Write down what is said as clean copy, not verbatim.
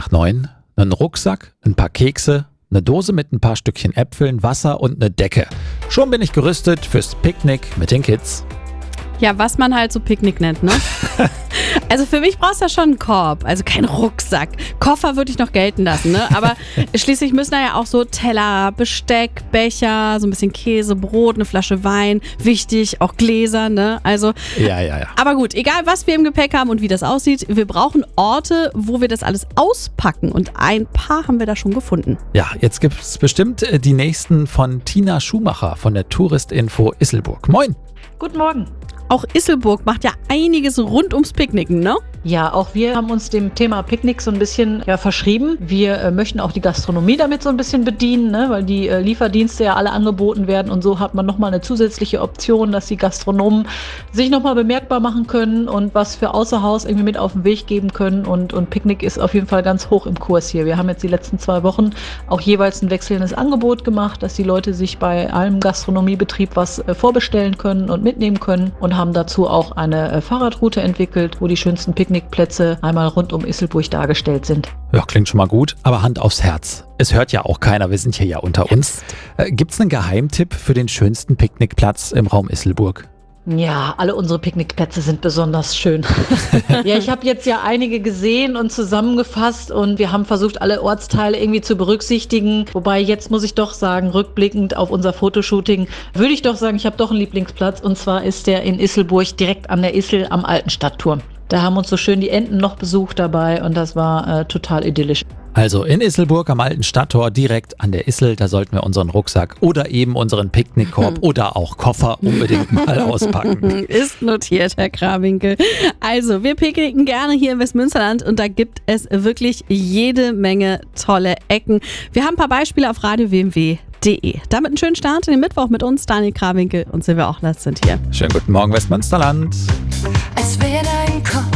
9, einen Rucksack, ein paar Kekse, eine Dose mit ein paar Stückchen Äpfeln, Wasser und eine Decke. Schon bin ich gerüstet fürs Picknick mit den Kids. Ja, was man halt so Picknick nennt, ne? Also für mich brauchst du ja schon einen Korb, also keinen Rucksack. Koffer würde ich noch gelten lassen, ne? Aber schließlich müssen da ja auch so Teller, Besteck, Becher, so ein bisschen Käse, Brot, eine Flasche Wein. Wichtig, auch Gläser, ne? Also, Ja. aber gut, egal was wir im Gepäck haben und wie das aussieht, wir brauchen Orte, wo wir das alles auspacken. Und ein paar haben wir da schon gefunden. Ja, jetzt gibt es bestimmt die nächsten von Tina Schumacher von der Touristinfo Isselburg. Moin! Guten Morgen. Auch Isselburg macht ja einiges rund ums Picknicken, ne? Ja, auch wir haben uns dem Thema Picknick so ein bisschen verschrieben. Wir möchten auch die Gastronomie damit so ein bisschen bedienen, ne? Weil die Lieferdienste ja alle angeboten werden und so hat man nochmal eine zusätzliche Option, dass die Gastronomen sich nochmal bemerkbar machen können und was für außer Haus irgendwie mit auf den Weg geben können und Picknick ist auf jeden Fall ganz hoch im Kurs hier. Wir haben jetzt die letzten 2 Wochen auch jeweils ein wechselndes Angebot gemacht, dass die Leute sich bei allem Gastronomiebetrieb was vorbestellen können und mitnehmen können und haben dazu auch eine Fahrradroute entwickelt, wo die schönsten Picknickplätze einmal rund um Isselburg dargestellt sind. Ja, klingt schon mal gut, aber Hand aufs Herz. Es hört ja auch keiner, wir sind hier ja unter uns. Gibt's einen Geheimtipp für den schönsten Picknickplatz im Raum Isselburg? Ja, alle unsere Picknickplätze sind besonders schön. Ja, ich habe jetzt ja einige gesehen und zusammengefasst und wir haben versucht, alle Ortsteile irgendwie zu berücksichtigen. Wobei jetzt muss ich doch sagen, rückblickend auf unser Fotoshooting, würde ich doch sagen, ich habe doch einen Lieblingsplatz und zwar ist der in Isselburg direkt an der Issel am alten Stadtturm. Da haben uns so schön die Enten noch besucht dabei und das war total idyllisch. Also in Isselburg am alten Stadttor direkt an der Issel, da sollten wir unseren Rucksack oder eben unseren Picknickkorb oder auch Koffer unbedingt mal auspacken. Ist notiert, Herr Krawinkel. Also, wir picknicken gerne hier im Westmünsterland und da gibt es wirklich jede Menge tolle Ecken. Wir haben ein paar Beispiele auf radio-wmw.de. Damit einen schönen Start in den Mittwoch mit uns, Daniel Krawinkel und Silvia Ochlers sind hier. Schönen guten Morgen, Westmünsterland. Als wäre dein Kopf